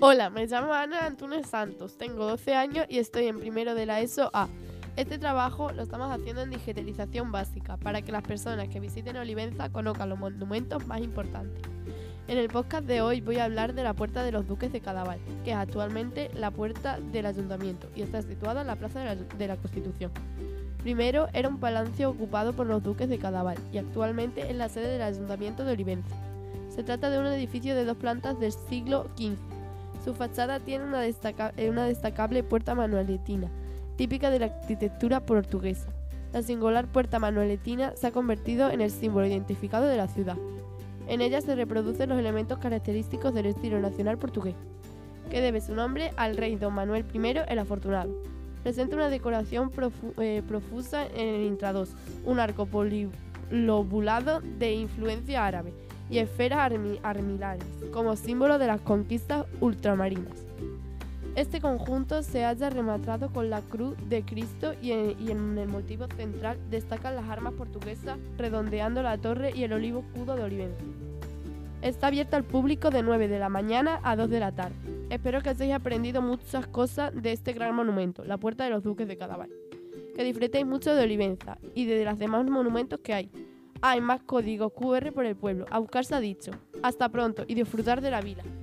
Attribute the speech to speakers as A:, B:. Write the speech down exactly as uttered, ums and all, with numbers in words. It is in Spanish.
A: Hola, me llamo Ana Antunes Santos, tengo doce años y estoy en primero de la ESO A. Este trabajo lo estamos haciendo en digitalización básica para que las personas que visiten Olivenza conozcan los monumentos más importantes. En el podcast de hoy voy a hablar de la Puerta de los Duques de Cadaval, que es actualmente la puerta del Ayuntamiento y está situada en la Plaza de la, de la Constitución. Primero era un palacio ocupado por los duques de Cadaval y actualmente es la sede del Ayuntamiento de Olivenza. Se trata de un edificio de dos plantas del siglo quince. Su fachada tiene una, destaca- una destacable puerta manueletina, típica de la arquitectura portuguesa. La singular puerta manueletina se ha convertido en el símbolo identificado de la ciudad. En ella se reproducen los elementos característicos del estilo nacional portugués, que debe su nombre al rey don Manuel primero el Afortunado. Presenta una decoración profu- eh, profusa en el intrados, un arco polilobulado de influencia árabe y esferas armi- armilares, como símbolo de las conquistas ultramarinas. Este conjunto se halla rematado con la cruz de Cristo y en, y en el motivo central destacan las armas portuguesas redondeando la torre y el olivo escudo de Olivenza. Está abierta al público de nueve de la mañana a dos de la tarde. Espero que hayáis aprendido muchas cosas de este gran monumento, la Puerta de los Duques de Cadaval. Que disfrutéis mucho de Olivenza y de los demás monumentos que hay. Hay más códigos cu erre por el pueblo. A buscar se ha dicho. Hasta pronto y disfrutar de la vila.